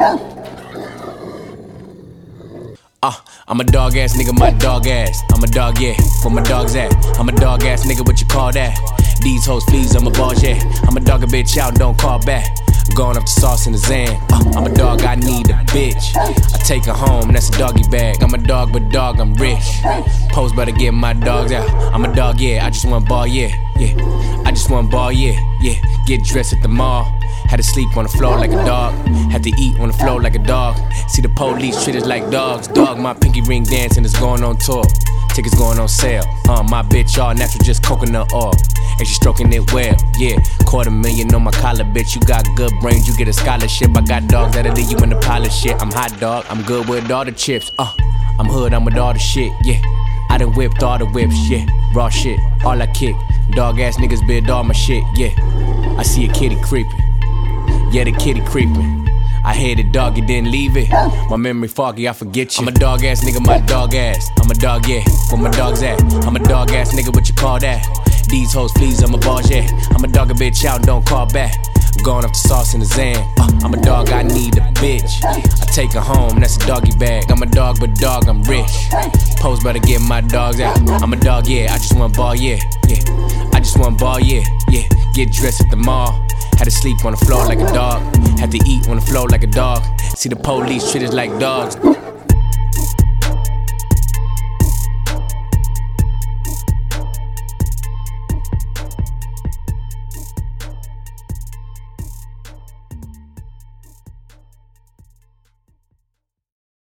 I'm a dog ass nigga, my dog ass. I'm a dog, yeah, where my dog's at. I'm a dog ass nigga, what you call that? These hoes fleas, I'm a boss, yeah. I'm a dog a bitch out, don't call back. Going up the sauce in the Zan. I'm a dog, I need a bitch. I take her home, that's a doggy bag. I'm a dog, but dog, I'm rich. Pose better get my dogs out. I'm a dog, yeah, I just want ball, yeah, yeah. I just want ball, yeah, yeah. Get dressed at the mall. Had to sleep on the floor like a dog. Had to eat on the floor like a dog. See the police treat us like dogs. Dog, my pinky ring dancing is going on tour. Tickets going on sale. My bitch all natural, just coconut oil. And she stroking it well, yeah. $250,000 on my collar, bitch. You got good brains, you get a scholarship. I got dogs that'll leave you in the pile of shit. I'm hot dog, I'm good with all the chips. I'm hood, I'm with all the shit, yeah. I done whipped all the whips, yeah. Raw shit, all I kick. Dog ass niggas bid all my shit, yeah. I see a kitty creeping. Yeah, the kitty creepin'. I hear the dog, you didn't leave it. My memory foggy, I forget you. I'm a dog ass nigga, my dog ass. I'm a dog, yeah, where my dog's at. I'm a dog ass nigga, what you call that? These hoes fleas, I'm a boss, yeah. I'm a dog a bitch out, don't call back. Going up the sauce in the Zan. I'm a dog, I need a bitch. I take her home, that's a doggy bag. I'm a dog, but dog, I'm rich. Pose better get my dogs out. I'm a dog, yeah, I just want ball, yeah, yeah. I just want ball, yeah, yeah. Get dressed at the mall. Had to sleep on the floor like a dog. Had to eat on the floor like a dog. See the police treat us like dogs.